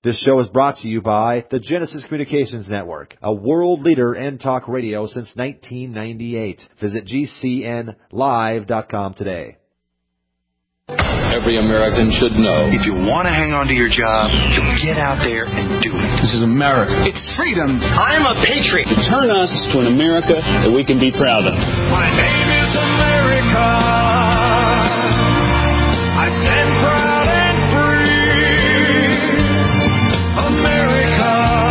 This show is brought to you by the Genesis Communications Network, a world leader in talk radio since 1998. Visit GCNlive.com today. Every American should know. If you want to hang on to your job, you get out there and do it. This is America. It's freedom. I'm a patriot. Turn us to an America that we can be proud of. My name is America. I stand proud and free. America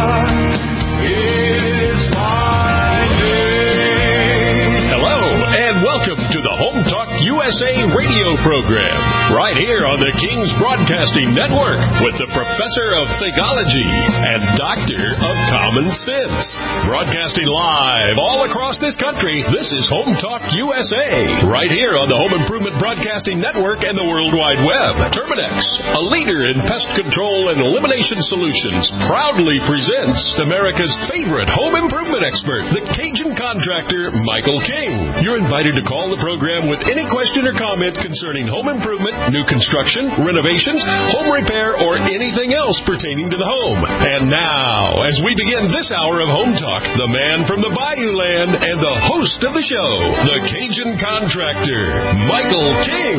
is my name. Hello, and welcome to the Home Talk USA radio program, right here on the King's Broadcasting Network, with the Professor of Theology and Doctor of Common Sense. Broadcasting live all across this country, this is Home Talk USA, right here on the Home Improvement Broadcasting Network and the World Wide Web. Terminex, a leader in pest control and elimination solutions, proudly presents America's favorite home improvement expert, the Cajun contractor, Michael King. You're invited to call the program with any question or comment concerning home improvement, new construction, renovations, home repair, or anything else pertaining to the home. And now, as we begin this hour of Home Talk, the man from the Bayou Land and the host of the show, the Cajun contractor, Michael King.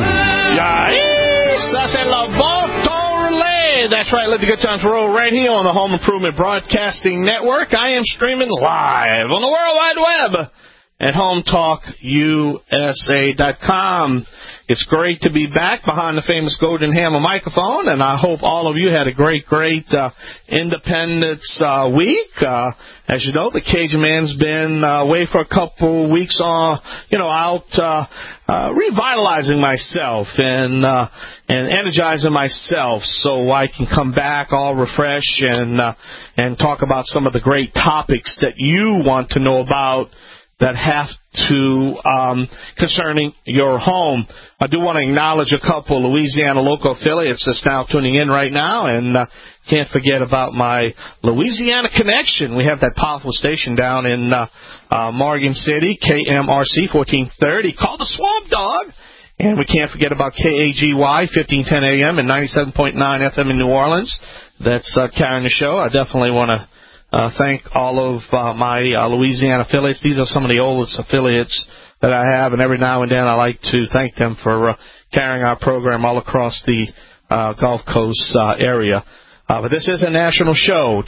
That's right, let the good times roll right here on the Home Improvement Broadcasting Network. I am streaming live on the World Wide Web at HomeTalkUSA.com. It's great to be back behind the famous Golden Hammer microphone, and I hope all of you had a great Independence week. As you know, the Cajun Man's been away for a couple weeks, out revitalizing myself and energizing myself so I can come back all refreshed and talk about some of the great topics that you want to know about that have to concerning your home. I do want to acknowledge a couple Louisiana local affiliates that's now tuning in right now, and can't forget about my Louisiana connection. We have that powerful station down in Morgan City, KMRC 1430, called the Swamp Dog. And we can't forget about KAGY 1510 AM and 97.9 FM in New Orleans. That's carrying the show. I definitely want to thank all of my Louisiana affiliates. These are some of the oldest affiliates that I have, and every now and then I like to thank them for carrying our program all across the Gulf Coast area. But this is a national show,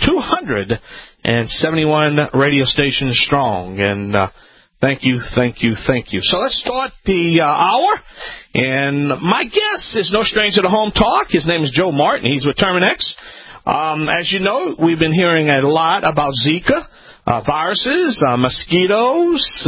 271 radio stations strong, and thank you. So let's start the hour, and my guest is no stranger to Home Talk. His name is Joe Martin. He's with Terminex. As you know, we've been hearing a lot about Zika, viruses, mosquitoes.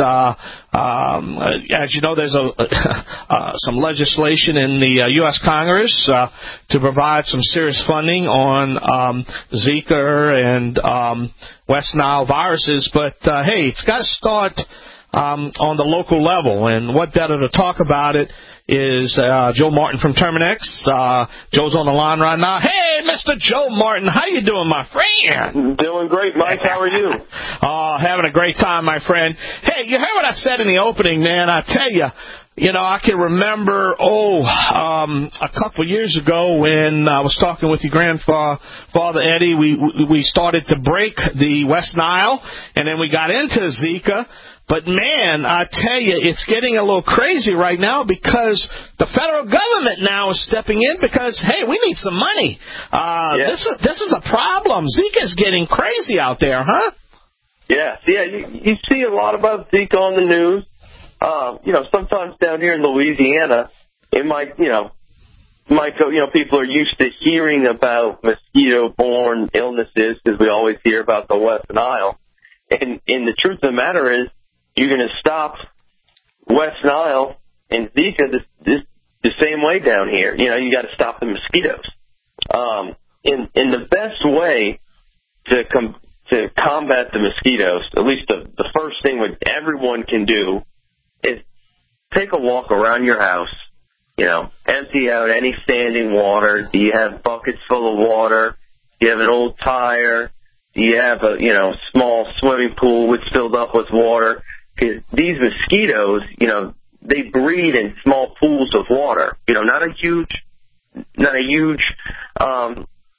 As you know, there's some legislation in the U.S. Congress to provide some serious funding on Zika and West Nile viruses. But, hey, it's got to start on the local level. And what better to talk about it is Joe Martin from Terminex. Joe's on the line right now. Hey, Mr. Joe Martin, how you doing, my friend? Doing great, Mike. How are you? Having a great time, my friend. Hey, you heard what I said in the opening, man. I tell you, I can remember, a couple years ago when I was talking with your grandfather Eddie, we started to break the West Nile, and then we got into Zika. But, man, I tell you, it's getting a little crazy right now because the federal government now is stepping in because, hey, we need some money. This is a problem. Zika is getting crazy out there, huh? Yeah. You see a lot about Zika on the news. Sometimes down here in Louisiana, it might go, people are used to hearing about mosquito-borne illnesses because we always hear about the West Nile. And the truth of the matter is, you're going to stop West Nile and Zika the same way down here. You got to stop the mosquitoes. And the best way to combat the mosquitoes, at least the first thing what everyone can do, is take a walk around your house. Empty out any standing water. Do you have buckets full of water? Do you have an old tire? Do you have a small swimming pool which filled up with water? Because these mosquitoes, they breed in small pools of water. Not a huge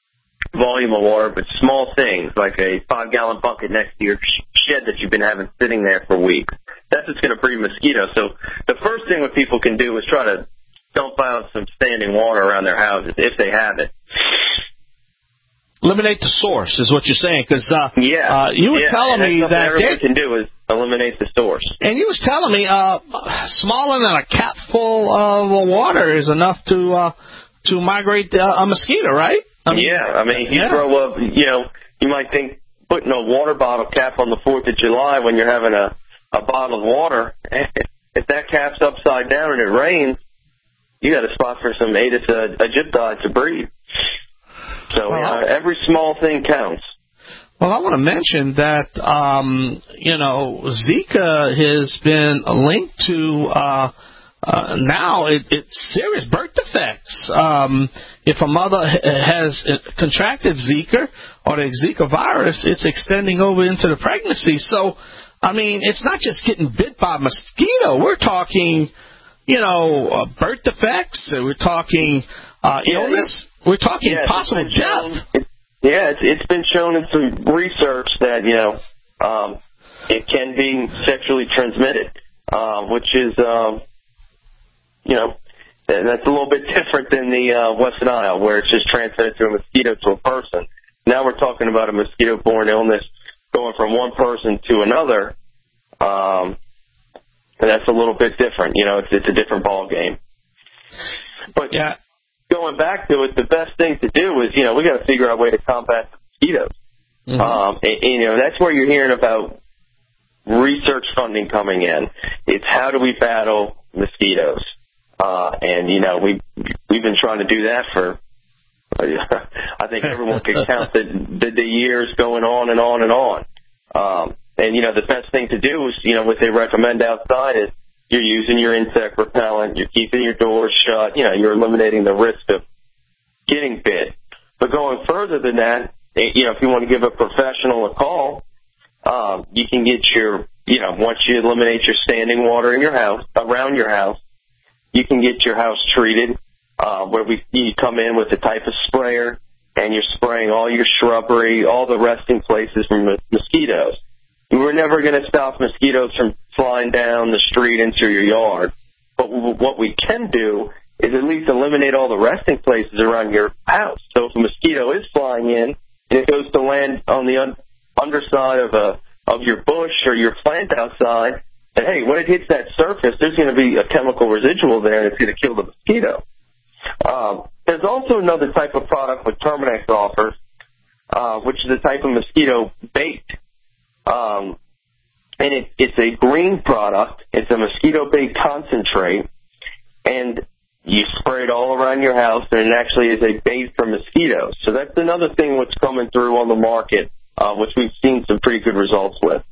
volume of water, but small things like a 5-gallon bucket next to your shed that you've been having sitting there for weeks. That's what's going to breed mosquitoes. So the first thing what people can do is try to dump out some standing water around their houses if they have it. Eliminate the source is what you're saying, because you were telling me that everyone can do is eliminate the source. And you was telling me smaller than a capful of water is enough to migrate a mosquito, right? I mean, if you throw up, you might think putting a water bottle cap on the 4th of July when you're having a bottle of water, if that cap's upside down and it rains, you got a spot for some Aedes aegypti to breed. So every small thing counts. Well, I want to mention that, Zika has been linked to now it's serious birth defects. If a mother has contracted Zika or the Zika virus, it's extending over into the pregnancy. So, I mean, it's not just getting bit by a mosquito. We're talking, birth defects. We're talking illness. We're talking possible death. It's been shown in some research that, it can be sexually transmitted, which is, that's a little bit different than the West Nile, where it's just transmitted through a mosquito to a person. Now we're talking about a mosquito-borne illness going from one person to another, and that's a little bit different. It's a different ball game. But going back to it, the best thing to do is, we got to figure out a way to combat the mosquitoes. Mm-hmm. That's where you're hearing about research funding coming in. It's how do we battle mosquitoes? And we've been trying to do that for, I think everyone can count the years going on and on and on. And the best thing to do is, what they recommend outside is you're using your insect repellent, you're keeping your doors shut, you're eliminating the risk of getting bit. But going further than that, if you want to give a professional a call, you can get your, once you eliminate your standing water in your house, around your house, you can get your house treated, where you come in with a type of sprayer, and you're spraying all your shrubbery, all the resting places from mosquitoes. We're never going to stop mosquitoes from flying down the street into your yard. But what we can do is at least eliminate all the resting places around your house. So if a mosquito is flying in and it goes to land on the underside of your bush or your plant outside, and hey, when it hits that surface, there's going to be a chemical residual there and it's going to kill the mosquito. There's also another type of product what Terminix offers, which is a type of mosquito bait. And it's a green product. It's a mosquito bait concentrate, and you spray it all around your house, and it actually is a bait for mosquitoes. So that's another thing what's coming through on the market, which we've seen some pretty good results with.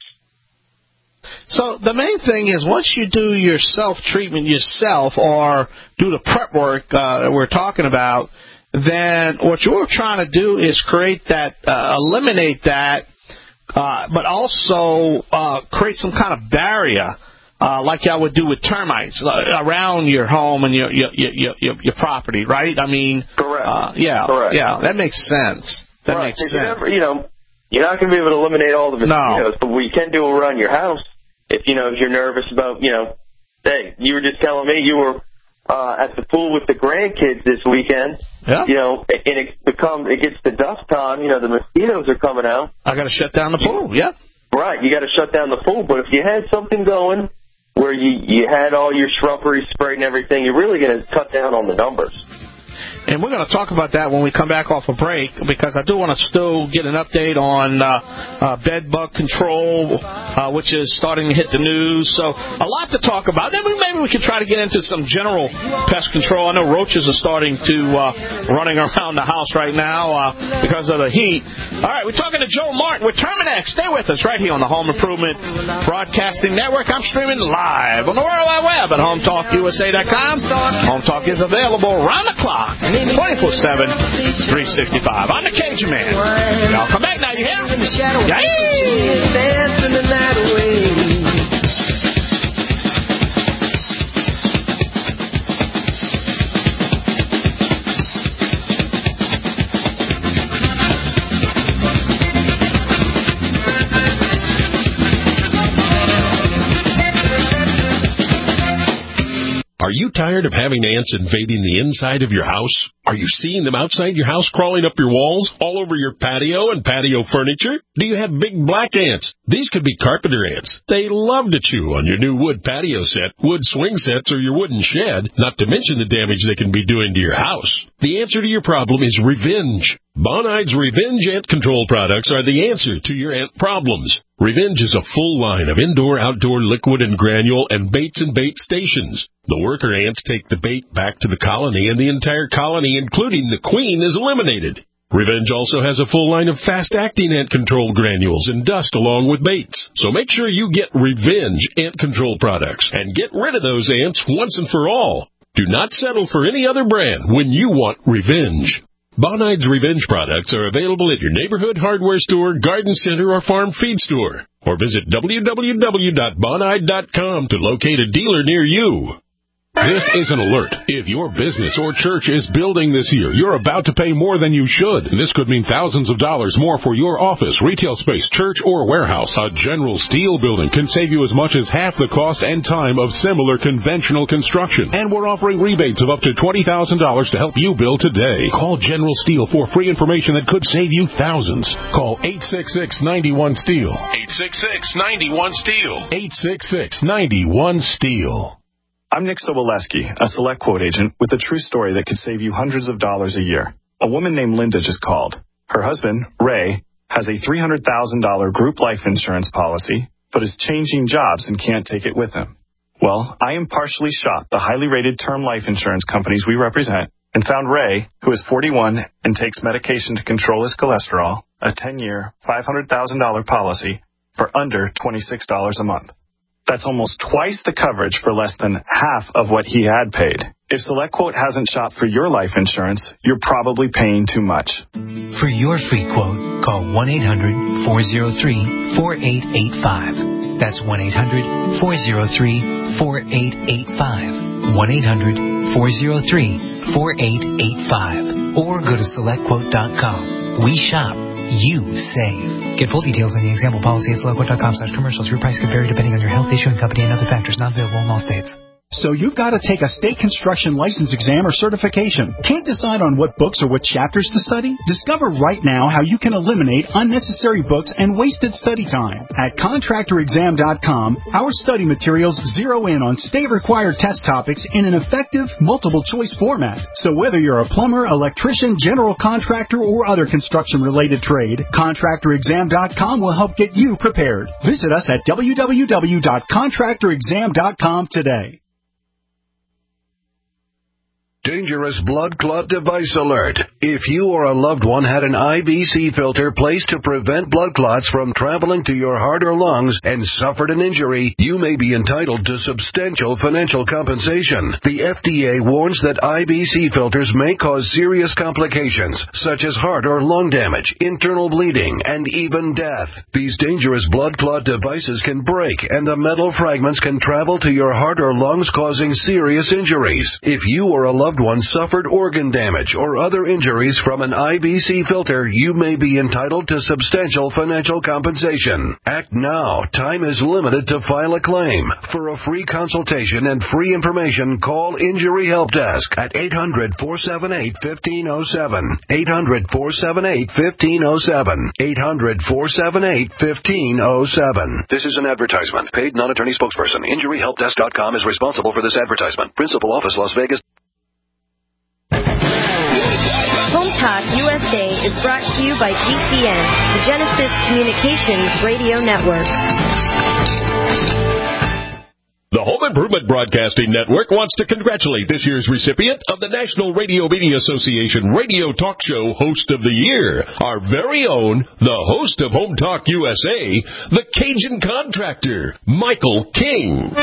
So the main thing is once you do your self-treatment yourself or do the prep work that we're talking about, then what you're trying to do is create that, eliminate that, but also create some kind of barrier, like y'all would do with termites around your home and your property, right? I mean, correct. Correct. Yeah, that makes sense. That makes sense. You're not going to be able to eliminate all the mosquitoes, but what you can do around your house, if you're nervous about, hey, you were just telling me you were at the pool with the grandkids this weekend. Yeah. And it gets to dusk time, the mosquitoes are coming out. I got to shut down the pool, yeah. Right, you got to shut down the pool. But if you had something going where you had all your shrubbery sprayed and everything, you're really going to cut down on the numbers. And we're going to talk about that when we come back off a break, because I do want to still get an update on bed bug control, which is starting to hit the news. So a lot to talk about. Then maybe we could try to get into some general pest control. I know roaches are starting to running around the house right now because of the heat. All right, we're talking to Joe Martin with Terminix. Stay with us right here on the Home Improvement Broadcasting Network. I'm streaming live on the World Wide Web at HomeTalkUSA.com. Home Talk is available around the clock, 24/7, 365. I'm the Cajun Man. Y'all come back now, you hear? Are you tired of having ants invading the inside of your house? Are you seeing them outside your house crawling up your walls, all over your patio and patio furniture? Do you have big black ants? These could be carpenter ants. They love to chew on your new wood patio set, wood swing sets, or your wooden shed, not to mention the damage they can be doing to your house. The answer to your problem is Revenge. Bonide's Revenge Ant Control products are the answer to your ant problems. Revenge is a full line of indoor-outdoor liquid and granule and baits and bait stations. The worker ants take the bait back to the colony, and the entire colony, including the queen, is eliminated. Revenge also has a full line of fast-acting ant control granules and dust along with baits. So make sure you get Revenge Ant Control products and get rid of those ants once and for all. Do not settle for any other brand when you want Revenge. Bonide's Revenge products are available at your neighborhood hardware store, garden center, or farm feed store. Or visit www.bonide.com to locate a dealer near you. This is an alert. If your business or church is building this year, you're about to pay more than you should. This could mean thousands of dollars more for your office, retail space, church, or warehouse. A General Steel building can save you as much as half the cost and time of similar conventional construction. And we're offering rebates of up to $20,000 to help you build today. Call General Steel for free information that could save you thousands. Call 866-91-STEEL. 866-91-STEEL. 866-91-STEEL. I'm Nick Soboleski, a Select Quote agent with a true story that could save you hundreds of dollars a year. A woman named Linda just called. Her husband, Ray, has a $300,000 group life insurance policy, but is changing jobs and can't take it with him. Well, I impartially shopped the highly rated term life insurance companies we represent and found Ray, who is 41 and takes medication to control his cholesterol, a 10-year, $500,000 policy for under $26 a month. That's almost twice the coverage for less than half of what he had paid. If SelectQuote hasn't shopped for your life insurance, you're probably paying too much. For your free quote, call 1-800-403-4885. That's 1-800-403-4885. 1-800-403-4885. Or go to SelectQuote.com. We shop. You save. Get full details on the example policy at SelectQuote.com/commercials. Your price could vary depending on your health, issuing company, and other factors not available in all states. So you've got to take a state construction license exam or certification. Can't decide on what books or what chapters to study? Discover right now how you can eliminate unnecessary books and wasted study time. At ContractorExam.com, our study materials zero in on state-required test topics in an effective, multiple-choice format. So whether you're a plumber, electrician, general contractor, or other construction-related trade, ContractorExam.com will help get you prepared. Visit us at www.ContractorExam.com today. Dangerous blood clot device alert. If you or a loved one had an IVC filter placed to prevent blood clots from traveling to your heart or lungs and suffered an injury, you may be entitled to substantial financial compensation. The FDA warns that IVC filters may cause serious complications, such as heart or lung damage, internal bleeding, and even death. These dangerous blood clot devices can break, and the metal fragments can travel to your heart or lungs, causing serious injuries. If you or a loved one suffered organ damage or other injuries from an IVC filter, you may be entitled to substantial financial compensation. Act now. Time is limited to file a claim. For a free consultation and free information, call Injury Help Desk at 800-478-1507. 800-478-1507. 800-478-1507. This is an advertisement. Paid non-attorney spokesperson. InjuryHelpDesk.com is responsible for this advertisement. Principal office, Las Vegas. Home Talk USA is brought to you by GCN, the Genesis Communications Radio Network. The Home Improvement Broadcasting Network wants to congratulate this year's recipient of the National Radio Media Association Radio Talk Show Host of the Year, our very own, the host of Home Talk USA, the Cajun Contractor, Michael King.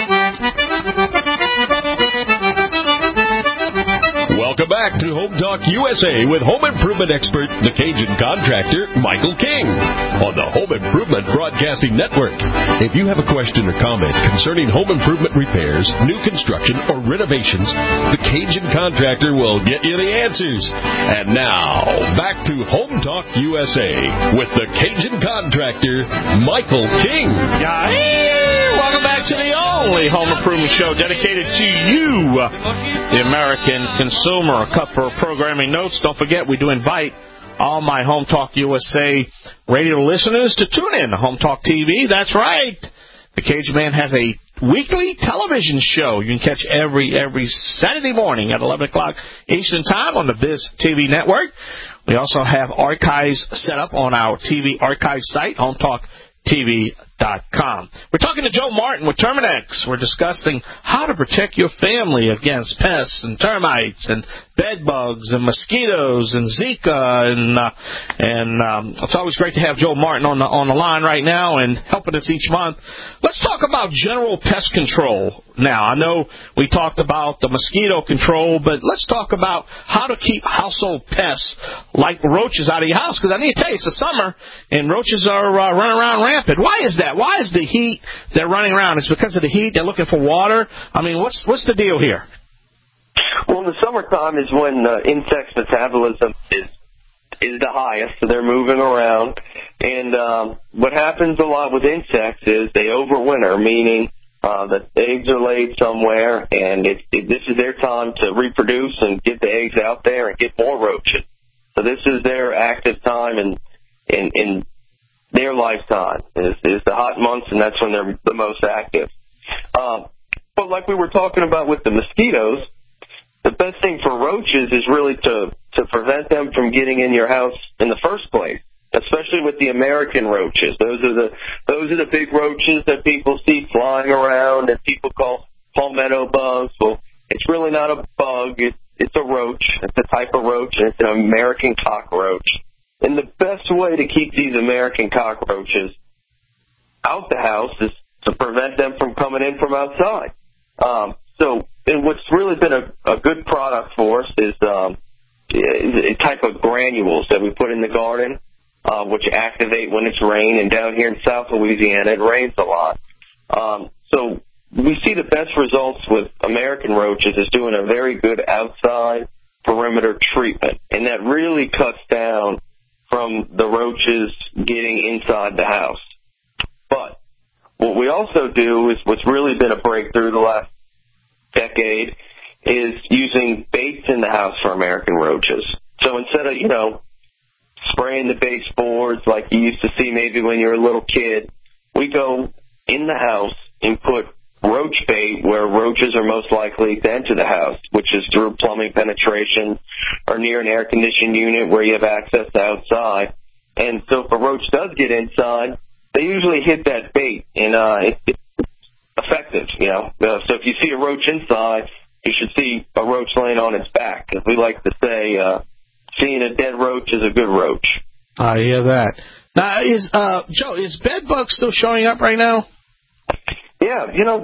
Welcome back to Home Talk USA with home improvement expert, the Cajun Contractor, Michael King, on the Home Improvement Broadcasting Network. If you have a question or comment concerning home improvement repairs, new construction, or renovations, the Cajun Contractor will get you the answers. And now, back to Home Talk USA with the Cajun Contractor, Michael King. Welcome back to the only home improvement show dedicated to you, the American consumer. A couple of programming notes. Don't forget, we do invite all my Home Talk USA radio listeners to tune in to Home Talk TV. That's right. The Cajun Man has a weekly television show you can catch every Saturday morning at 11 o'clock Eastern Time on the Biz TV network. We also have archives set up on our TV archive site, HomeTalkTV.com. We're talking to Joe Martin with Terminex. We're discussing how to protect your family against pests and termites and bed bugs and mosquitoes and Zika, and it's always great to have Joe Martin on the line right now and helping us each month. Let's talk about general pest control now. I know we talked about the mosquito control, but let's talk about how to keep household pests like roaches out of your house, because I need to tell you, it's the summer and roaches are running around rampant. Why is that? Why is the heat they're running around? It's because of the heat. They're looking for water. I mean, what's the deal here? Well, in the summertime is when insects' metabolism is the highest, so they're moving around. And what happens a lot with insects is they overwinter, meaning that eggs are laid somewhere, and this is their time to reproduce and get the eggs out there and get more roaches. So this is their active time in their lifetime is the hot months, and that's when they're the most active. But like we were talking about with the mosquitoes, the best thing for roaches is really to prevent them from getting in your house in the first place, especially with the American roaches. Those are the big roaches that people see flying around and people call palmetto bugs. Well, it's really not a bug. It's a roach. It's a type of roach, and it's an American cockroach. And the best way to keep these American cockroaches out the house is to prevent them from coming in from outside. And what's really been a good product for us is a type of granules that we put in the garden, which activate when it's rain. And down here in South Louisiana, it rains a lot. So we see the best results with American roaches is doing a very good outside perimeter treatment. And that really cuts down from the roaches getting inside the house. But what we also do is what's really been a breakthrough the last decade is using baits in the house for American roaches. So instead of, spraying the baseboards like you used to see maybe when you were a little kid, we go in the house and put roach bait where roaches are most likely to enter the house, which is through plumbing penetration or near an air-conditioned unit where you have access to outside. And so if a roach does get inside, they usually hit that bait, and it's effective, So if you see a roach inside, you should see a roach laying on its back. As we like to say, seeing a dead roach is a good roach. I hear that. Now, Joe, is bed bugs still showing up right now? Yeah,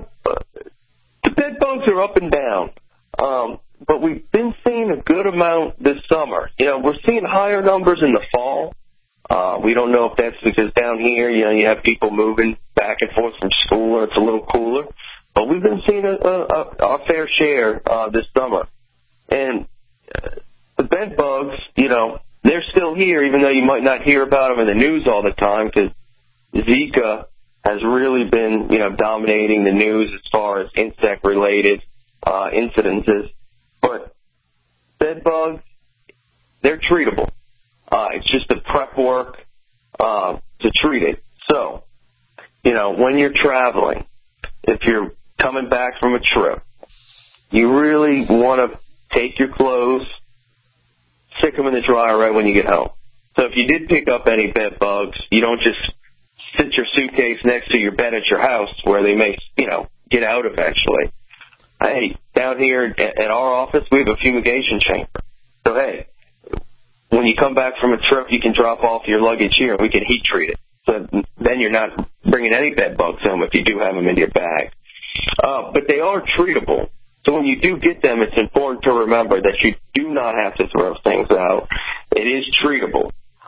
the bed bugs are up and down. But we've been seeing a good amount this summer. We're seeing higher numbers in the fall. We don't know if that's because down here, you have people moving back and forth from school and it's a little cooler. But we've been seeing our fair share this summer. And the bed bugs, they're still here, even though you might not hear about them in the news all the time, because Zika has really been, dominating the news as far as insect-related incidences. But bed bugs, they're treatable. It's just the prep work to treat it. So, when you're traveling, if you're coming back from a trip, you really want to take your clothes, stick them in the dryer right when you get home. So if you did pick up any bed bugs, you don't just sit your suitcase next to your bed at your house where they may, get out eventually. Hey, down here at our office, we have a fumigation chamber. So, hey, when you come back from a trip, you can drop off your luggage here and we can heat treat it. So then you're not bringing any bed bugs home if you do have them in your bag. But they are treatable. So when you do get them, it's important to remember that you do not have to throw things out. It is treatable.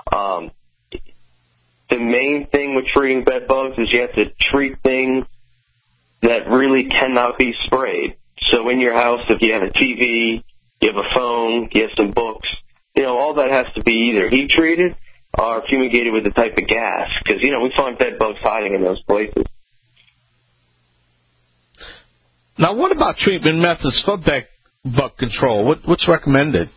The main thing with treating bed bugs is you have to treat things that really cannot be sprayed. So in your house, if you have a TV, you have a phone, you have some books, all that has to be either heat treated or fumigated with a type of gas, because, we find bed bugs hiding in those places. Now, what about treatment methods for bed bug control? What's recommended?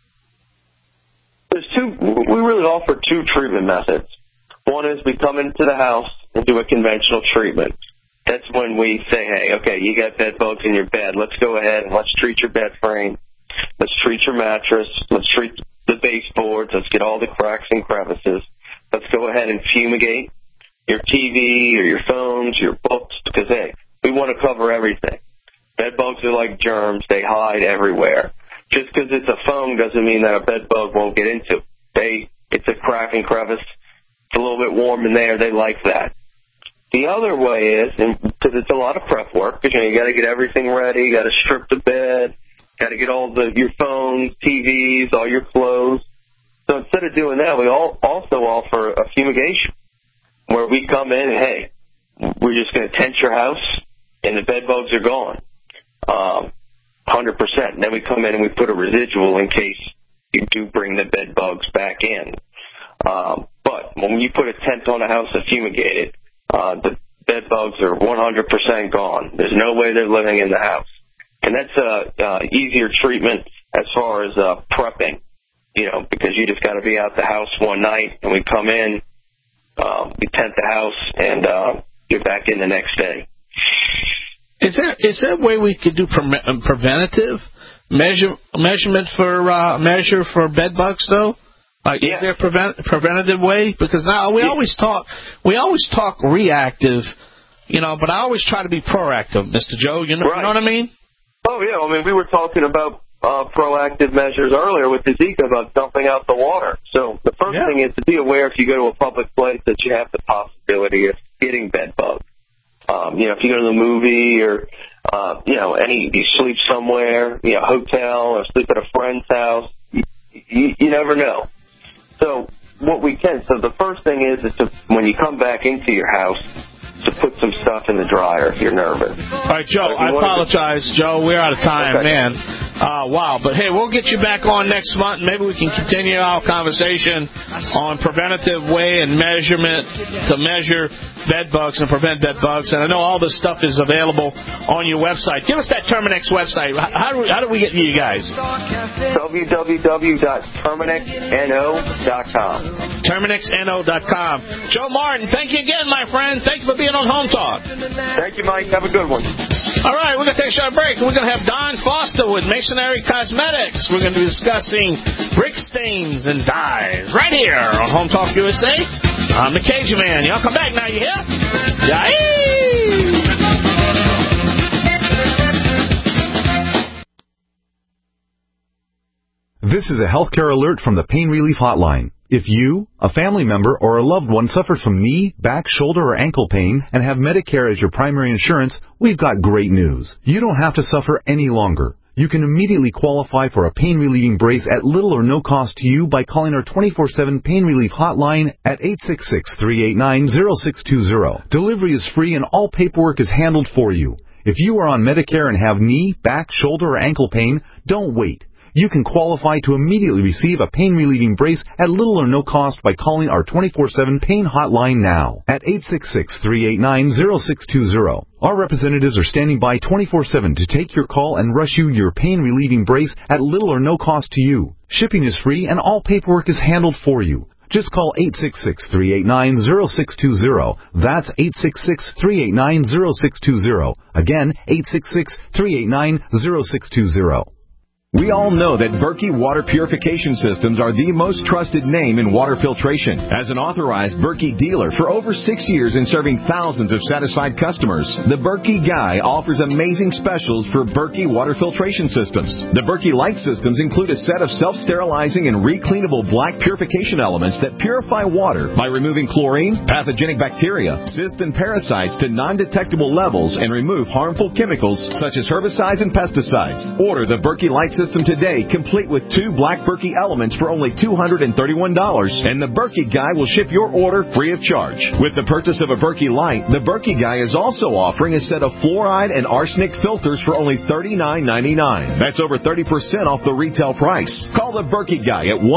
We really offer two treatment methods. One is we come into the house and do a conventional treatment. That's when we say, hey, okay, you got bed bugs in your bed. Let's go ahead and let's treat your bed frame. Let's treat your mattress. Let's treat the baseboards. Let's get all the cracks and crevices. Let's go ahead and fumigate your TV or your phones, your books, because, hey, we want to cover everything. Bed bugs are like germs. They hide everywhere. Just because it's a phone doesn't mean that a bed bug won't get into it. It's a crack and crevice. It's a little bit warm in there. They like that. The other way is, because it's a lot of prep work, because you got to get everything ready. You got to strip the bed. Got to get all your phones, TVs, all your clothes. So instead of doing that, we also offer a fumigation, where we come in and, hey, we're just going to tent your house, and the bed bugs are gone, 100%. And then we come in and we put a residual in case you do bring the bed bugs back in. But when you put a tent on a house and fumigate it, the bed bugs are 100% gone. There's no way they're living in the house. And that's a easier treatment as far as prepping, because you just got to be out the house one night, and we come in, we tent the house, and you're back in the next day. Is there a way we could do preventative measurement for bed bugs though? Like, is there a preventative way? Because now we always talk reactive, but I always try to be proactive, Mr. Joe. You know what I mean? Oh yeah, I mean we were talking about proactive measures earlier with the Zika about dumping out the water. So the first thing is to be aware if you go to a public place that you have the possibility of getting bed bugs. If you go to the movie or you sleep somewhere, hotel or sleep at a friend's house, you never know. So the first thing is to, when you come back into your house, to put some stuff in the dryer if you're nervous. All right, Joe, I apologize, Joe. We're out of time, man. Wow. But, hey, we'll get you back on next month. Maybe we can continue our conversation on preventative way and measurement to measure bed bugs and prevent bed bugs. And I know all this stuff is available on your website. Give us that Terminix website. How do we get to you guys? www.terminixno.com. TerminixNO.com. Joe Martin, thank you again, my friend. Thank you for being on Home Talk. Thank you, Mike. Have a good one. All right, we're going to take a short break. We're going to have Don Foster with Masonry Cosmetics. We're going to be discussing brick stains and dyes right here on Home Talk USA. I'm the Cajun Man. Y'all come back now, you hear? Yay! This is a healthcare alert from the Pain Relief Hotline. If you, a family member, or a loved one suffers from knee, back, shoulder, or ankle pain and have Medicare as your primary insurance, we've got great news. You don't have to suffer any longer. You can immediately qualify for a pain-relieving brace at little or no cost to you by calling our 24/7 Pain Relief Hotline at 866-389-0620. Delivery is free and all paperwork is handled for you. If you are on Medicare and have knee, back, shoulder, or ankle pain, don't wait. You can qualify to immediately receive a pain-relieving brace at little or no cost by calling our 24/7 Pain Hotline now at 866-389-0620. Our representatives are standing by 24/7 to take your call and rush you your pain-relieving brace at little or no cost to you. Shipping is free and all paperwork is handled for you. Just call 866-389-0620. That's 866-389-0620. Again, 866-389-0620. We all know that Berkey Water Purification Systems are the most trusted name in water filtration. As an authorized Berkey dealer for over 6 years and serving thousands of satisfied customers, the Berkey Guy offers amazing specials for Berkey Water Filtration Systems. The Berkey Light Systems include a set of self-sterilizing and recleanable black purification elements that purify water by removing chlorine, pathogenic bacteria, cysts, and parasites to non-detectable levels and remove harmful chemicals such as herbicides and pesticides. Order the Berkey Light Systems system today, complete with 2 Black Berkey elements for only $231, and the Berkey Guy will ship your order free of charge. With the purchase of a Berkey Light, the Berkey Guy is also offering a set of fluoride and arsenic filters for only $39.99. That's over 30% off the retail price. Call the Berkey Guy at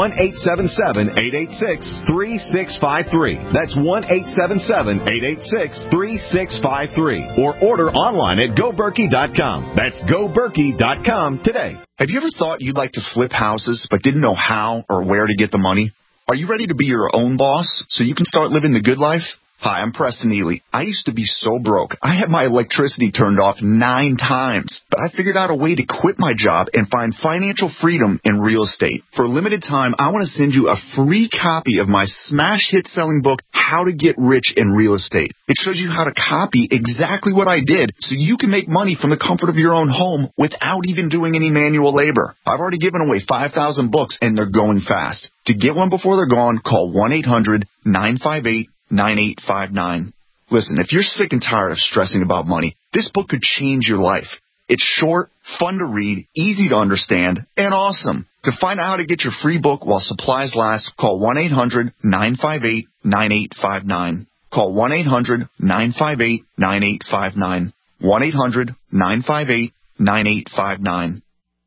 1-877-886-3653. That's 1-877-886-3653. Or order online at GoBerkey.com. That's GoBerkey.com today. Have you ever thought you'd like to flip houses but didn't know how or where to get the money? Are you ready to be your own boss so you can start living the good life? Hi, I'm Preston Ely. I used to be so broke. I had my electricity turned off 9 times, but I figured out a way to quit my job and find financial freedom in real estate. For a limited time, I want to send you a free copy of my smash hit selling book, How to Get Rich in Real Estate. It shows you how to copy exactly what I did so you can make money from the comfort of your own home without even doing any manual labor. I've already given away 5,000 books and they're going fast. To get one before they're gone, call 1-800-958-9859. Listen, if you're sick and tired of stressing about money, this book could change your life. It's short, fun to read, easy to understand, and awesome. To find out how to get your free book while supplies last, call 1-800-958-9859. Call 1-800-958-9859. 1-800-958-9859.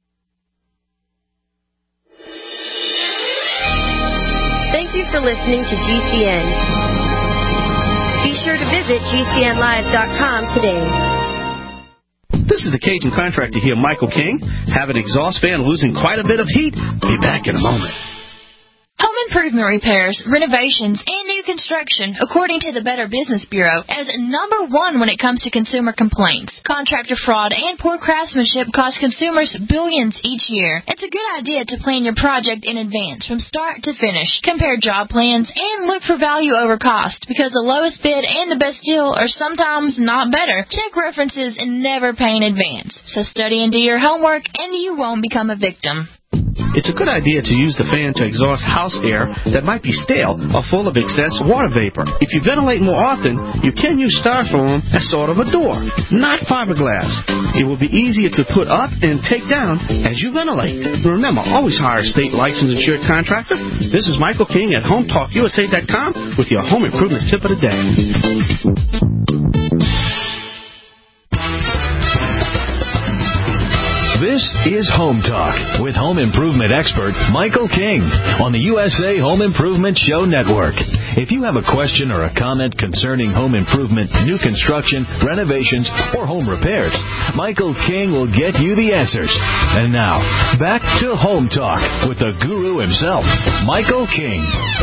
Thank you for listening to GCN. Be sure to visit GCNlive.com today. This is the Cajun contractor here, Michael King. Have an exhaust fan losing quite a bit of heat? Be back in a moment. Home improvement repairs, renovations, and new construction, according to the Better Business Bureau, as number 1 when it comes to consumer complaints. Contractor fraud and poor craftsmanship cost consumers billions each year. It's a good idea to plan your project in advance from start to finish. Compare job plans and look for value over cost, because the lowest bid and the best deal are sometimes not better. Check references and never pay in advance. So study and do your homework, and you won't become a victim. It's a good idea to use the fan to exhaust house air that might be stale or full of excess water vapor. If you ventilate more often, you can use styrofoam as sort of a door, not fiberglass. It will be easier to put up and take down as you ventilate. Remember, always hire a state licensed insured contractor. This is Michael King at HomeTalkUSA.com with your home improvement tip of the day. This is Home Talk with home improvement expert Michael King on the USA Home Improvement Show Network. If you have a question or a comment concerning home improvement, new construction, renovations, or home repairs, Michael King will get you the answers. And now, back to Home Talk with the guru himself, Michael King.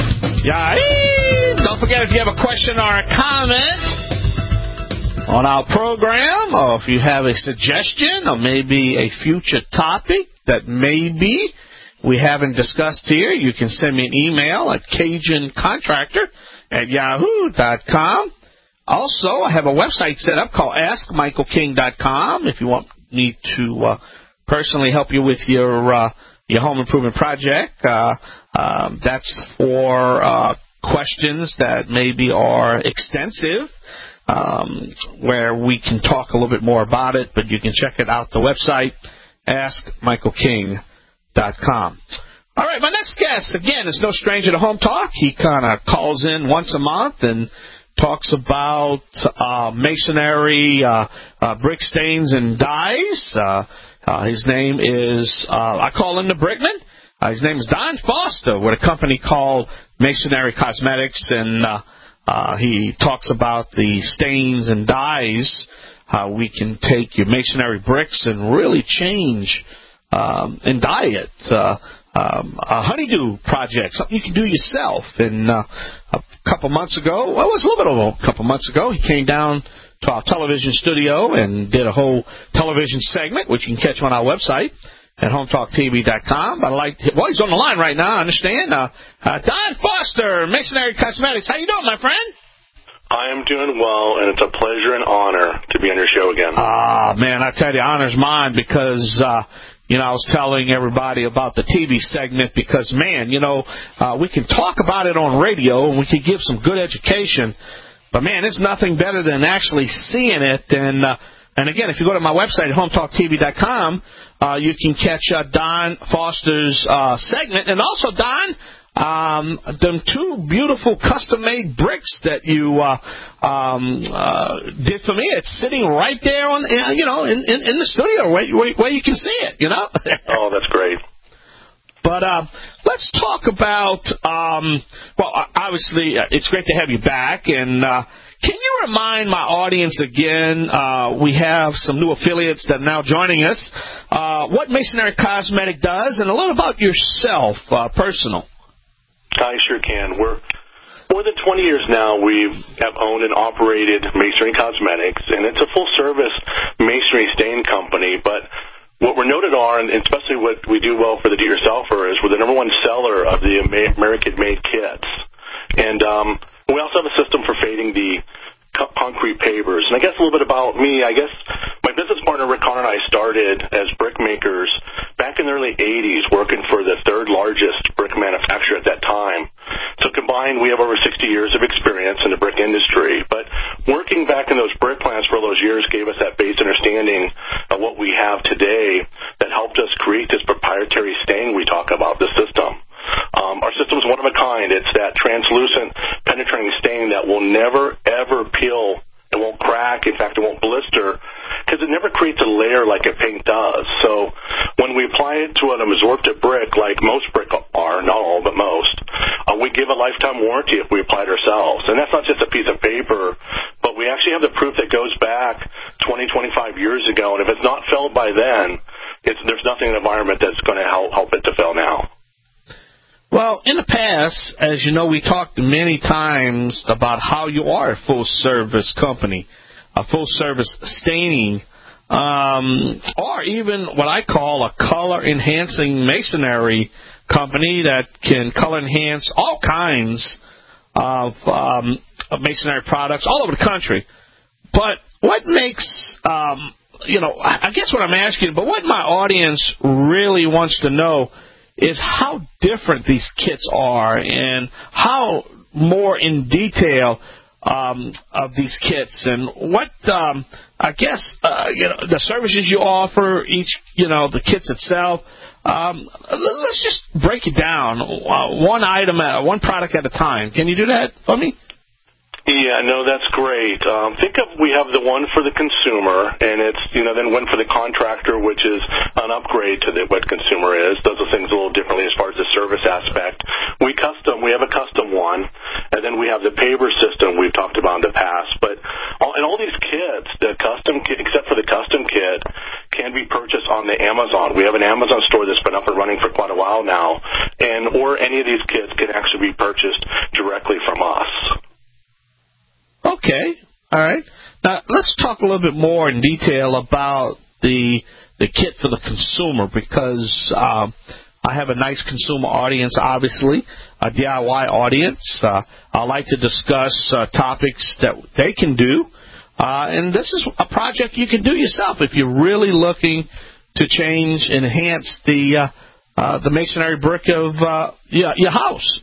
Don't forget, if you have a question or a comment on our program, or if you have a suggestion or maybe a future topic that maybe we haven't discussed here, you can send me an email at CajunContractor@yahoo.com. Also, I have a website set up called AskMichaelKing.com if you want me to personally help you with your home improvement project. That's for questions that maybe are extensive, where we can talk a little bit more about it, but you can check it out, the website, AskMichaelKing.com. All right, my next guest, again, is no stranger to Home Talk. He kind of calls in once a month and talks about masonry, brick stains and dyes. His name is, I call him the Brickman. His name is Don Foster with a company called Masonry Cosmetics, and he talks about the stains and dyes, how we can take your masonry bricks and really change and dye it. A honeydew project, something you can do yourself. And a couple months ago, well, it was a little bit over a couple months ago, he came down to our television studio and did a whole television segment, which you can catch on our website at HomeTalkTV.com. But he's on the line right now, I understand. Don Foster, Masonry Cosmetics. How you doing, my friend? I am doing well, and it's a pleasure and honor to be on your show again. Man, I tell you, honor's mine, because I was telling everybody about the TV segment because, man, we can talk about it on radio and we can give some good education, but, man, it's nothing better than actually seeing it. And again, if you go to my website, HomeTalkTV.com, you can catch Don Foster's segment. And also, Don, them two beautiful custom-made bricks that you did for me. It's sitting right there on, in the studio where you can see it. Oh, that's great. But let's talk about. Obviously, it's great to have you back. And can you remind my audience again? We have some new affiliates that are now joining us. What Masonry Cosmetic does, and a little about yourself, personal. I sure can. We're more than 20 years now. We have owned and operated Masonry Cosmetics, and it's a full-service masonry stain company. But what we're noted on, and especially what we do well for the do-it-yourselfer, is we're the number one seller of the American-made kits. And we also have a system for fading the concrete pavers. And I guess a little bit about me. I guess my business partner, Rick Connor, and I started as brick makers back in the early 80s, working for the third largest brick manufacturer at that time. So combined, we have over 60 years of experience in the brick industry. But working back in those brick plants for all those years gave us that base understanding of what we have today that helped us create this proprietary stain we talk about, the system. Our system is one of a kind. It's that translucent, penetrating stain that will never, ever peel. It won't crack. In fact, it won't blister because it never creates a layer like a paint does. So when we apply it to an absorptive brick, like most brick are, not all, but most, we give a lifetime warranty if we apply it ourselves. And that's not just a piece of paper, but we actually have the proof that goes back 20, 25 years ago. And if it's not failed by then, there's nothing in the environment that's going to help it to fail now. Well, in the past, as you know, we talked many times about how you are a full-service company, a full-service staining, or even what I call a color-enhancing masonry company that can color-enhance all kinds of masonry products all over the country. But what makes, I guess what I'm asking, but what my audience really wants to know is how different these kits are and how more in detail of these kits and what I guess the services you offer, each the kits itself. Let's just break it down one item, one product at a time. Can you do that for me? Yeah, no, that's great. Think of we have the one for the consumer, and it's then one for the contractor, which is an upgrade to what consumer is. Does the things a little differently as far as the service aspect. We have a custom one, and then we have the paver system we've talked about in the past. But all these kits, the custom kit, except for the custom kit, can be purchased on the Amazon. We have an Amazon store that's been up and running for quite a while now, or any of these kits can actually be purchased directly from us. Okay, all right. Now, let's talk a little bit more in detail about the kit for the consumer because I have a nice consumer audience, obviously, a DIY audience. I like to discuss topics that they can do, and this is a project you can do yourself if you're really looking to change and enhance the masonry brick of your house.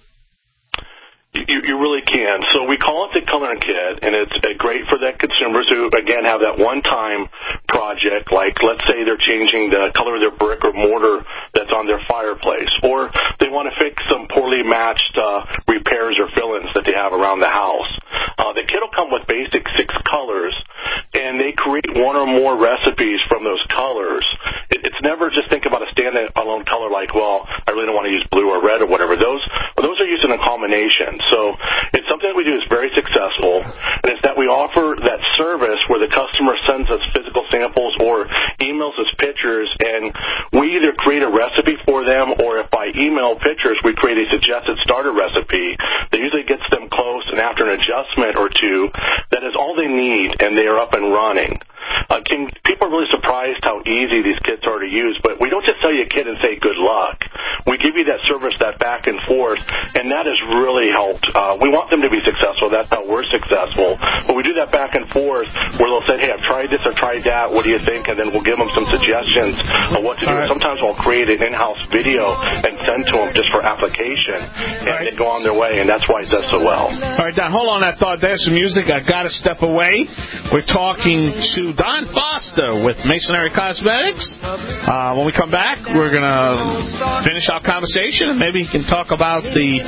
You really can. So we call it the color kit, and it's great for that consumers who, again, have that one-time project, like let's say they're changing the color of their brick or mortar that's on their fireplace, or they want to fix some poorly matched repairs or fill-ins that they have around the house. The kit will come with basic 6 colors, and they create one or more recipes from those colors. It's never just think about a standalone color like, well, I really don't want to use blue or red or whatever. Those are used in a combination. So it's something that we do is very successful, and it's that we offer that service where the customer sends us physical samples or emails us pictures, and we either create a recipe for them, or if by email pictures, we create a suggested starter recipe that usually gets them close, and after an adjustment or two, that is all they need, and they are up and running. People are really surprised how easy these kits are to use, but we don't just sell you a kit and say good luck. we give you that service, that back and forth, and that has really helped. We want them to be successful. That's how we're successful. But we do that back and forth where they'll say, hey, I've tried this, I've tried that, what do you think? And then we'll give them some suggestions of what to do. Right. Sometimes we'll create an in-house video and send to them just for application, and they go on their way, and that's why it does so well. All right, Don, hold on that thought. There's some music. I got to step away. We're talking to Don Foster with Masonry Cosmetics. When we come back, we're going to finish our conversation, and maybe he can talk about the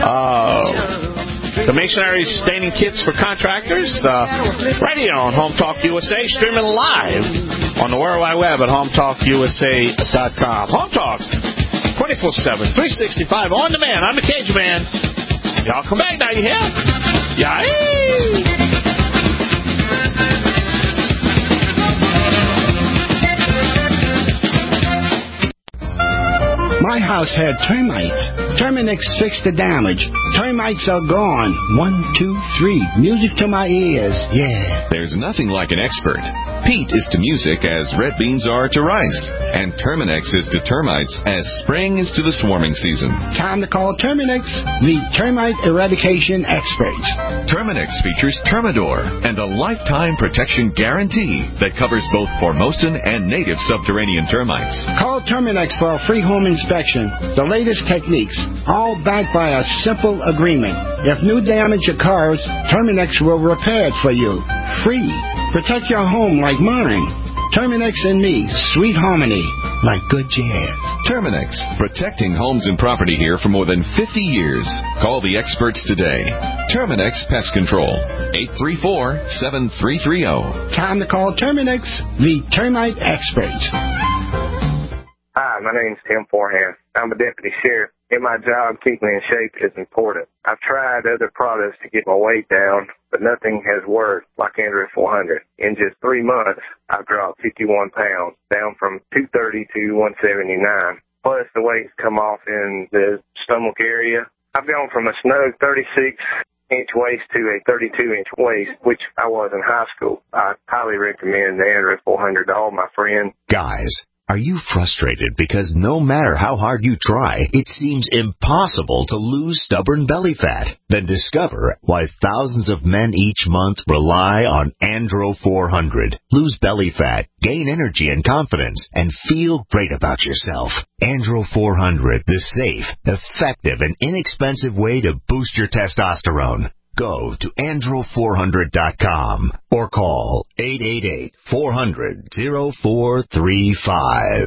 Masonry staining kits for contractors. Right here on Home Talk USA, streaming live on the World Wide Web at HomeTalkUSA.com. Home Talk, 24/7, 365, on demand. I'm the Cajun Man. Y'all come back now, you hear? Yeah. My house had termites. Terminix fixed the damage. Termites are gone. 1, 2, 3. Music to my ears. Yeah. There's nothing like an expert. Peat is to music as red beans are to rice. And Terminix is to termites as spring is to the swarming season. Time to call Terminix, the termite eradication experts. Terminix features Termidor and a lifetime protection guarantee that covers both Formosan and native subterranean termites. Call Terminix for a free home inspection. The latest techniques, all backed by a simple agreement. If new damage occurs, Terminix will repair it for you. Free. Protect your home like mine. Terminix and me, sweet harmony, like good jazz. Terminix, protecting homes and property here for more than 50 years. Call the experts today. Terminix Pest Control, 834-7330. Time to call Terminix, the termite experts. Hi, my name's Tim Forehand. I'm a deputy sheriff. In my job, keeping in shape is important. I've tried other products to get my weight down, but nothing has worked like Andrew 400. In just 3 months, I've dropped 51 pounds, down from 230 to 179. Plus, the weight's come off in the stomach area. I've gone from a snug 36-inch waist to a 32-inch waist, which I was in high school. I highly recommend the Andrew 400 to all my friends. Guys, are you frustrated because no matter how hard you try, it seems impossible to lose stubborn belly fat? Then discover why thousands of men each month rely on Andro 400. Lose belly fat, gain energy and confidence, and feel great about yourself. Andro 400, the safe, effective, and inexpensive way to boost your testosterone. Go to andro400.com or call 888-400-0435.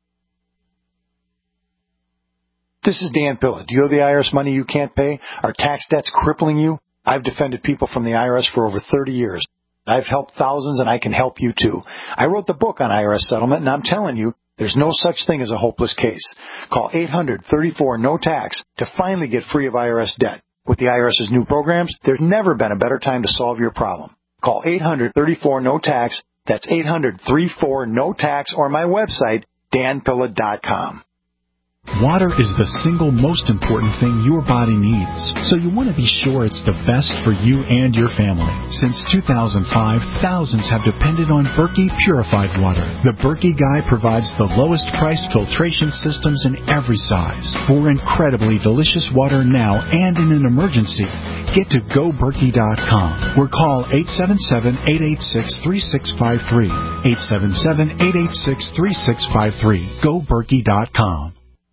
This is Dan Pilla. Do you owe the IRS money you can't pay? Are tax debts crippling you? I've defended people from the IRS for over 30 years. I've helped thousands, and I can help you too. I wrote the book on IRS settlement, and I'm telling you, there's no such thing as a hopeless case. Call 800-34-NO-TAX to finally get free of IRS debt. With the IRS's new programs, there's never been a better time to solve your problem. Call 800-34-NO-TAX. That's 800-34-NO-TAX, or my website, danpilla.com. Water is the single most important thing your body needs, so you want to be sure it's the best for you and your family. Since 2005, thousands have depended on Berkey purified water. The Berkey Guy provides the lowest priced filtration systems in every size. For incredibly delicious water now and in an emergency, get to GoBerkey.com or call 877-886-3653. 877-886-3653. GoBerkey.com.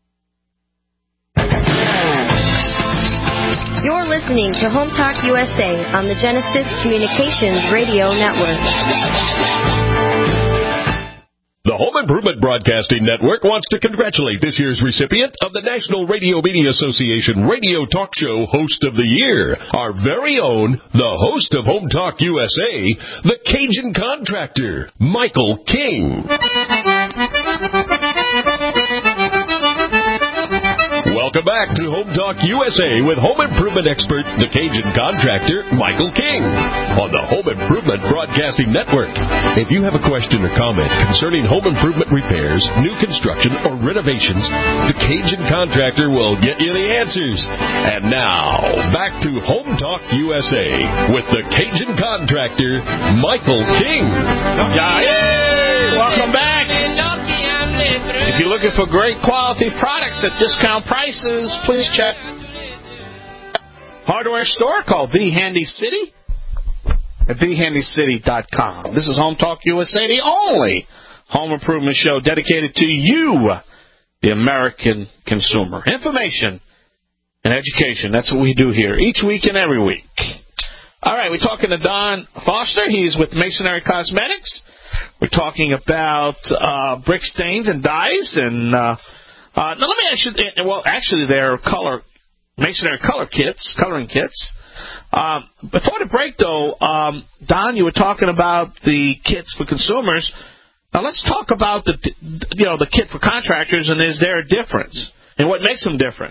You're listening to Home Talk USA on the Genesis Communications Radio Network. The Home Improvement Broadcasting Network wants to congratulate this year's recipient of the National Radio Media Association Radio Talk Show Host of the Year, our very own, the host of Home Talk USA, the Cajun Contractor, Michael King. Welcome back to Home Talk USA with home improvement expert, the Cajun Contractor, Michael King, on the Home Improvement Broadcasting Network. If you have a question or comment concerning home improvement repairs, new construction, or renovations, the Cajun Contractor will get you the answers. And now, back to Home Talk USA with the Cajun Contractor, Michael King. Welcome back. If you're looking for great quality products at discount prices, please check hardware store called The Handy City at thehandycity.com. This is Home Talk USA, the only home improvement show dedicated to you, the American consumer. Information and education, that's what we do here each week and every week. All right, we're talking to Don Foster. He's with Masonry Cosmetics. We're talking about brick stains and dyes. And now let me ask you, well, actually they're masonry coloring kits. Before the break, though, Don, you were talking about the kits for consumers. Now let's talk about the kit for contractors, and is there a difference? And what makes them different?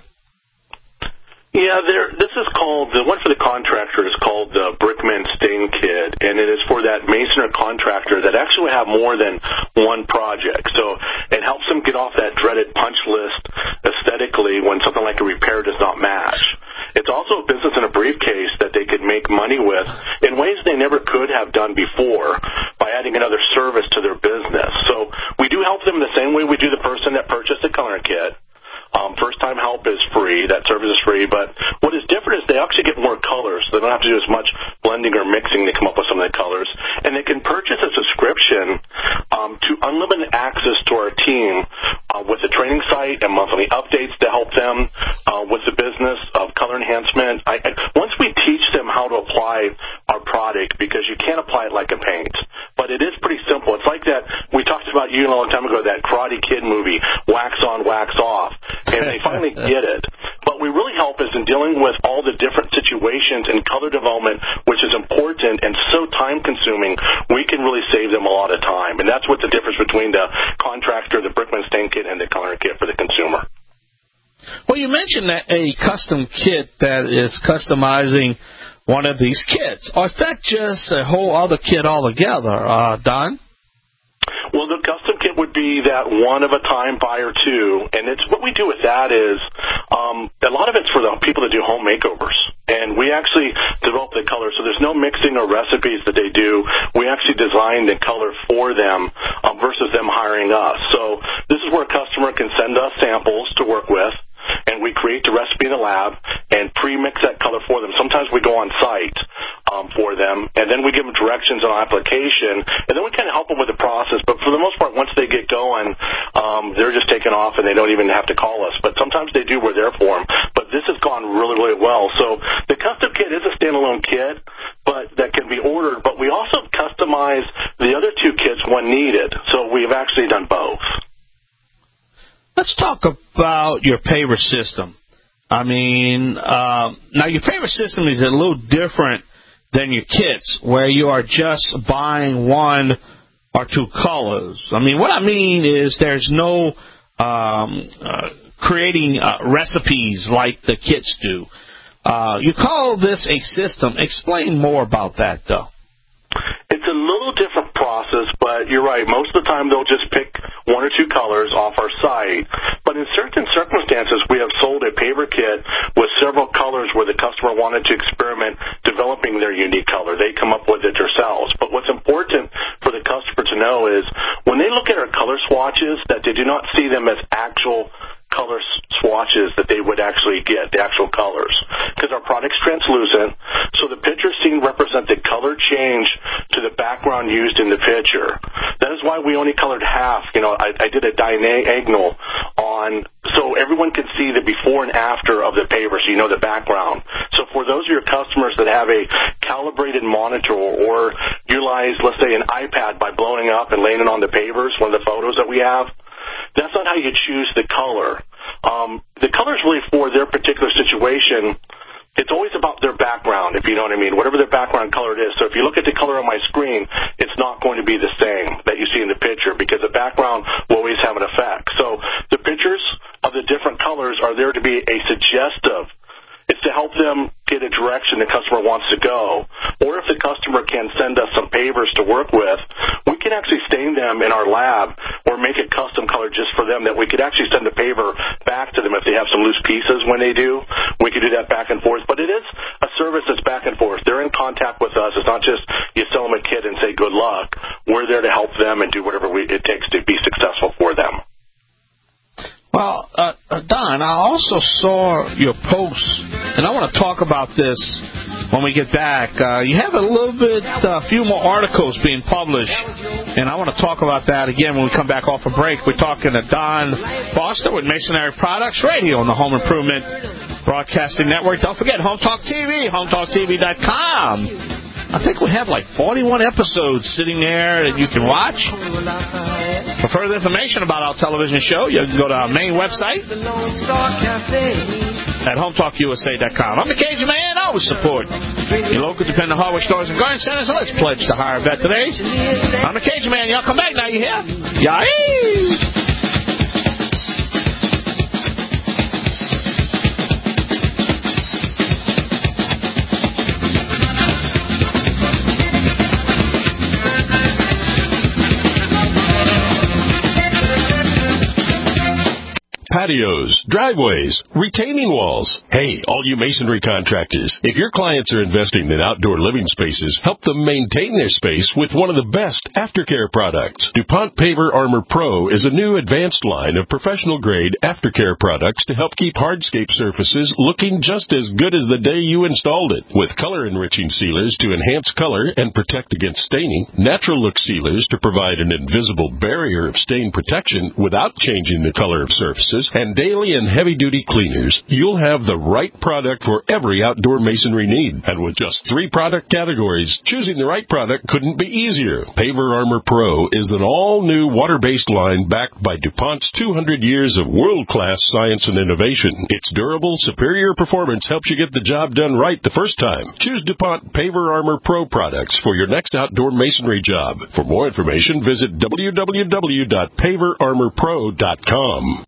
Yeah, this is called, the one for the contractor is called the Brickman Stain Kit, and it is for that mason or contractor that actually have more than one project. So it helps them get off that dreaded punch list aesthetically when something like a repair does not match. It's also a business in a briefcase that they could make money with in ways they never could have done before by adding another service to their business. So we do help them the same way we do the person that purchased the coloring kit. First-time help is free. That service is free. But what is different is they actually get more colors. They don't have to do as much blending or mixing to come up with some of the colors. And they can purchase a subscription to unlimited access to our team with the training site and monthly updates to help them with the business of color enhancement. Once we teach them how to apply our product, because you can't apply it like a paint, but it is pretty simple. It's like that we talked about a long time ago, that Karate Kid movie, wax on, wax off. And they finally get it. But we really help is in dealing with all the different situations in color development, which is important and so time-consuming, we can really save them a lot of time. And that's what the difference between the contractor, the Brickman Stain Kit, and the coloring kit for the consumer. Well, you mentioned that a custom kit that is customizing one of these kits. Or is that just a whole other kit altogether, Don? Well, the custom kit would be that one-of-a-time buy or two, and it's what we do with that is a lot of it's for the people that do home makeovers, and we actually develop the color, so there's no mixing or recipes that they do. We actually design the color for them versus them hiring us. So this is where a customer can send us samples to work with, and we create the recipe in the lab and pre-mix that color for them. Sometimes we go on site for them, and then we give them directions on application, and then we kind of help them with the process. But for the most part, once they get going, they're just taking off, and they don't even have to call us. But sometimes they do. We're there for them. But this has gone really, really well. So the custom kit is a standalone kit, but that can be ordered. But we also customize the other two kits when needed. So we've actually done both. Let's talk about your paver system. I mean, now your paver system is a little different than your kits, where you are just buying one or two colors. I mean, what I mean is there's no creating recipes like the kits do. You call this a system. Explain more about that, though. It's a little different process, but you're right. Most of the time they'll just pick one or two colors off our site. But in certain circumstances, we have sold a paver kit with several colors where the customer wanted to experiment developing their unique color. They come up with it themselves. But what's important for the customer to know is when they look at our color swatches, that they do not see them as actual color swatches that they would actually get, the actual colors. Because our product's translucent, so the picture seen represent the color change to the background used in the picture. That is why we only colored half. I did a diagonal on, so everyone can see the before and after of the paver, so you know the background. So for those of your customers that have a calibrated monitor or utilize, let's say, an iPad by blowing up and laying it on the pavers, one of the photos that we have, that's not how you choose the color. The color is really for their particular situation. It's always about their background, if you know what I mean, whatever their background color it is. So if you look at the color on my screen, it's not going to be the same that you see in the picture because the background will always have an effect. So the pictures of the different colors are there to be a suggestive. It's to help them get a direction the customer wants to go. Or if the customer can send us some pavers to work with, we can actually stain them in our lab or make a custom color just for them that we could actually send the paver back to them if they have some loose pieces when they do. We could do that back and forth. But it is a service that's back and forth. They're in contact with us. It's not just you sell them a kit and say good luck. We're there to help them and do whatever it takes to be successful for them. Well, Don, I also saw your post, and I want to talk about this when we get back. You have a few more articles being published, and I want to talk about that again when we come back off a break. We're talking to Don Foster with Masonry Products Radio on the Home Improvement Broadcasting Network. Don't forget, Home Talk TV, HomeTalkTV.com. I think we have like 41 episodes sitting there that you can watch. For further information about our television show, you can go to our main website at HomeTalkUSA.com. I'm the Cajun Man. I always support your local dependent hardware stores and garden centers. So let's pledge to hire a vet today. I'm the Cajun Man. Y'all come back now. You hear? Yahoo! Patios, driveways, retaining walls. Hey, all you masonry contractors, if your clients are investing in outdoor living spaces, help them maintain their space with one of the best aftercare products. DuPont Paver Armor Pro is a new advanced line of professional-grade aftercare products to help keep hardscape surfaces looking just as good as the day you installed it. With color-enriching sealers to enhance color and protect against staining, natural look sealers to provide an invisible barrier of stain protection without changing the color of surfaces, and daily and heavy-duty cleaners, you'll have the right product for every outdoor masonry need. And with just 3 product categories, choosing the right product couldn't be easier. Paver Armor Pro is an all-new water-based line backed by DuPont's 200 years of world-class science and innovation. Its durable, superior performance helps you get the job done right the first time. Choose DuPont Paver Armor Pro products for your next outdoor masonry job. For more information, visit www.paverarmorpro.com.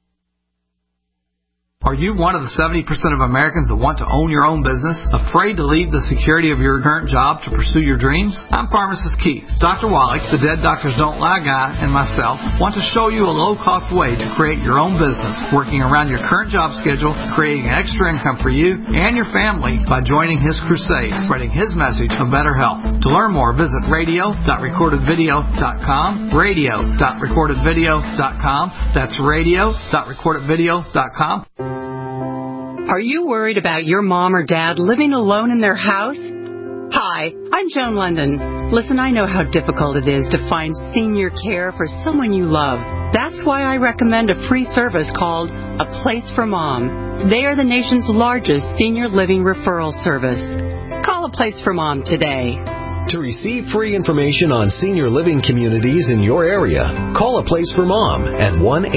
Are you one of the 70% of Americans that want to own your own business, afraid to leave the security of your current job to pursue your dreams? I'm Pharmacist Keith. Dr. Wallach, the Dead Doctors Don't Lie guy, and myself want to show you a low-cost way to create your own business, working around your current job schedule, creating an extra income for you and your family by joining his crusade, spreading his message of better health. To learn more, visit radio.recordedvideo.com, radio.recordedvideo.com. That's radio.recordedvideo.com. Are you worried about your mom or dad living alone in their house? Hi, I'm Joan London. Listen, I know how difficult it is to find senior care for someone you love. That's why I recommend a free service called A Place for Mom. They are the nation's largest senior living referral service. Call A Place for Mom today. To receive free information on senior living communities in your area, call A Place for Mom at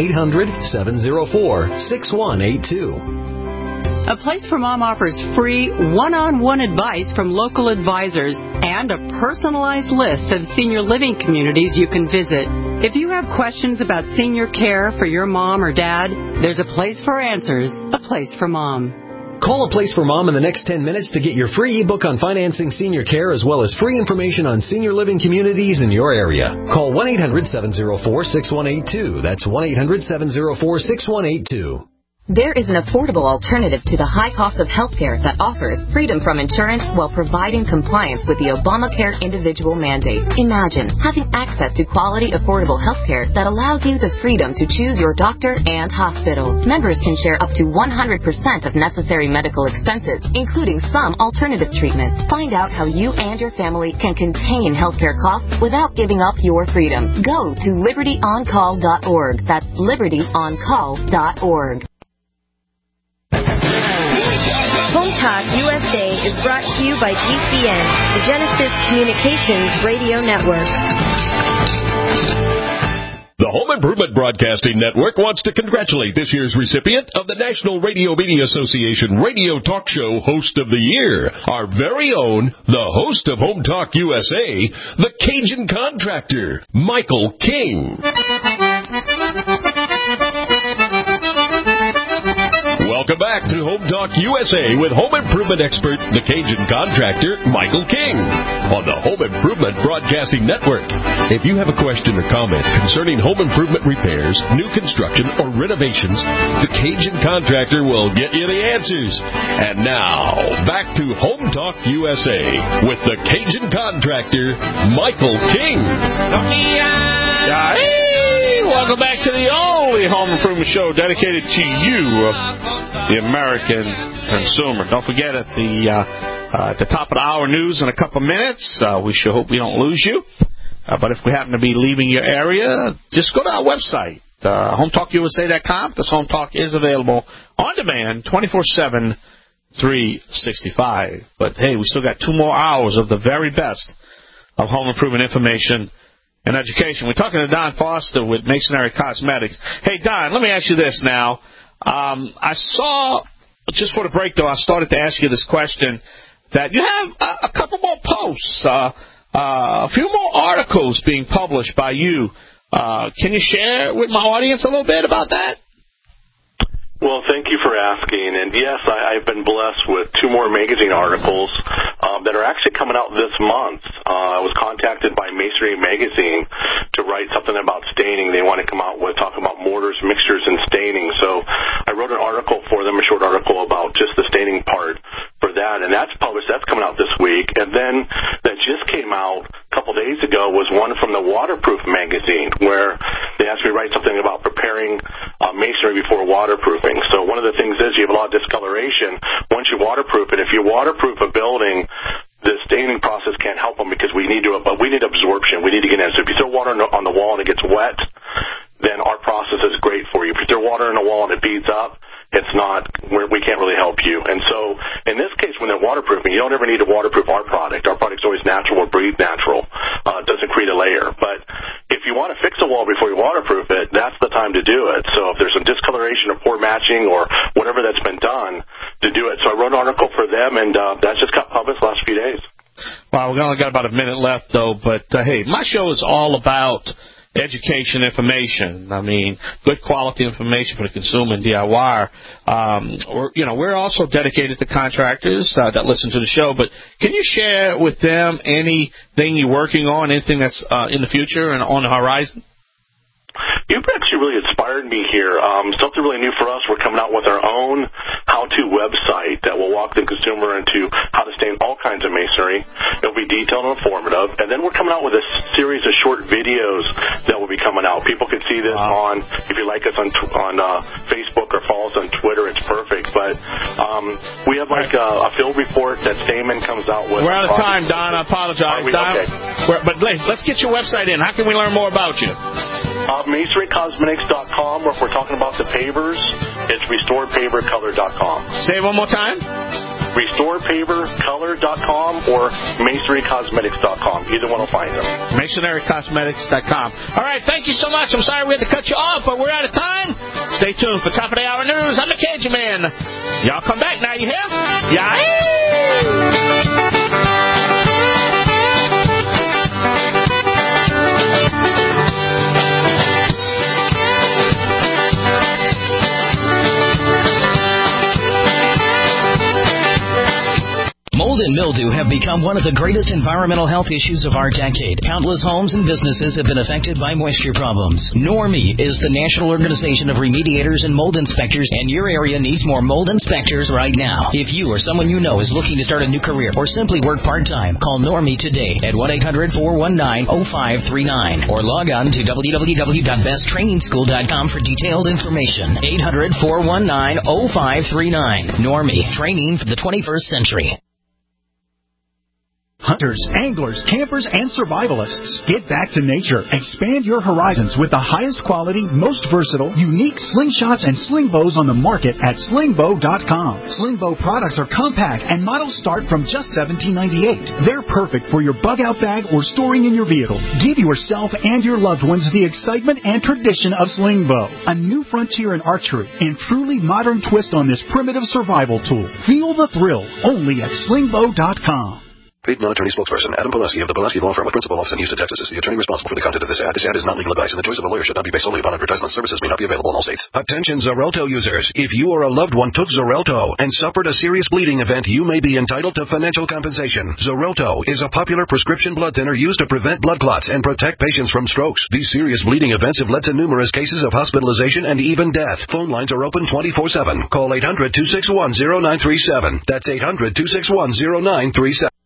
1-800-704-6182. A Place for Mom offers free one-on-one advice from local advisors and a personalized list of senior living communities you can visit. If you have questions about senior care for your mom or dad, there's a place for answers, A Place for Mom. Call A Place for Mom in the next 10 minutes to get your free ebook on financing senior care as well as free information on senior living communities in your area. Call 1-800-704-6182. That's 1-800-704-6182. There is an affordable alternative to the high cost of healthcare that offers freedom from insurance while providing compliance with the Obamacare individual mandate. Imagine having access to quality, affordable healthcare that allows you the freedom to choose your doctor and hospital. Members can share up to 100% of necessary medical expenses, including some alternative treatments. Find out how you and your family can contain healthcare costs without giving up your freedom. Go to libertyoncall.org. That's libertyoncall.org. Home Talk USA is brought to you by GCN, the Genesis Communications Radio Network. The Home Improvement Broadcasting Network wants to congratulate this year's recipient of the National Radio Media Association Radio Talk Show Host of the Year, our very own, the host of Home Talk USA, the Cajun Contractor, Michael King. Welcome back to Home Talk USA with home improvement expert, the Cajun Contractor, Michael King, on the Home Improvement Broadcasting Network. If you have a question or comment concerning home improvement repairs, new construction, or renovations, the Cajun Contractor will get you the answers. And now, back to Home Talk USA with the Cajun Contractor, Michael King. Welcome back to the only home improvement show dedicated to you, the American consumer. Don't forget at the top of the hour news in a couple minutes. We sure hope we don't lose you. But if we happen to be leaving your area, just go to our website, HomeTalkUSA.com, because Home Talk is available on demand 24/7, 365. But, hey, we still got 2 more hours of the very best of home improvement information and education. We're talking to Don Foster with Masonry Cosmetics. Hey, Don, let me ask you this now. I saw, just for the break, though, I started to ask you this question, that you have a couple more posts, a few more articles being published by you. Can you share with my audience a little bit about that? Well, thank you for asking. And yes, I've been blessed with 2 more magazine articles that are actually coming out this month. I was contacted by Masonry Magazine to write something about staining. They want to come out with talking about mortars, mixtures, and staining. So I wrote an article for them, a short article about just the staining part for that, and that's published. That's coming out this week. And then that just came out a couple days ago was one from the Waterproof magazine, where they asked me to write something about preparing masonry before waterproofing. So one of the things is you have a lot of discoloration once you waterproof it. If you waterproof a building, the staining process can't help them because we need absorption. We need to get in. So if you throw water on the wall and it gets wet, then our process is great for you. If you throw water on the wall and it beads up, it's not, we can't really help you. And so in this case, when they're waterproofing, you don't ever need to waterproof our product. Our product's always natural or breathe natural. It doesn't create a layer. But if you want to fix a wall before you waterproof it, that's the time to do it. So if there's some discoloration or poor matching or whatever that's been done, to do it. So I wrote an article for them, and that just got published the last few days. Well, we've only got about a minute left, though. But, hey, my show is all about education information. I mean, good quality information for the consumer and DIY. We're also dedicated to contractors that listen to the show. But can you share with them anything you're working on, anything that's in the future and on the horizon? You've actually really inspired me here. Something really new for us. We're coming out with our own how-to website that will walk the consumer into how to stain all kinds of masonry. It'll be detailed and informative. And then we're coming out with a series of short videos that will be coming out. People can see this on, if you like us on Facebook or follow us on Twitter, it's perfect. But we have like a field report that Stamen comes out with. We're out of time, Don. I apologize. Don, okay. But let's get your website in. How can we learn more about you? MasonryCosmetics.com, or if we're talking about the pavers, it's RestoredPaverColor.com. Say it one more time. RestoredPaverColor.com or MasonryCosmetics.com. Either one will find them. MasonryCosmetics.com. All right, thank you so much. I'm sorry we had to cut you off, but we're out of time. Stay tuned for Top of the Hour News. I'm the Cajun Man. Y'all come back now, you hear? Yeah. Mold and mildew have become one of the greatest environmental health issues of our decade. Countless homes and businesses have been affected by moisture problems. NORMI is the National Organization of Remediators and Mold Inspectors, and your area needs more mold inspectors right now. If you or someone you know is looking to start a new career or simply work part-time, call NORMI today at 1-800-419-0539 or log on to www.besttrainingschool.com for detailed information. 800-419-0539. NORMI, training for the 21st century. Hunters, anglers, campers, and survivalists. Get back to nature. Expand your horizons with the highest quality, most versatile, unique slingshots and sling bows on the market at slingbow.com. Slingbow products are compact and models start from just $17.98. They're perfect for your bug-out bag or storing in your vehicle. Give yourself and your loved ones the excitement and tradition of Slingbow, a new frontier in archery and truly modern twist on this primitive survival tool. Feel the thrill only at slingbow.com. Paid non-attorney spokesperson Adam Pileski of the Pileski Law Firm with principal office in Houston, Texas is the attorney responsible for the content of this ad. This ad is not legal advice, and the choice of a lawyer should not be based solely upon advertisement. Services may not be available in all states. Attention Xarelto users. If you or a loved one took Xarelto and suffered a serious bleeding event, you may be entitled to financial compensation. Xarelto is a popular prescription blood thinner used to prevent blood clots and protect patients from strokes. These serious bleeding events have led to numerous cases of hospitalization and even death. Phone lines are open 24/7. Call 800-261-0937. That's 800-261-0937.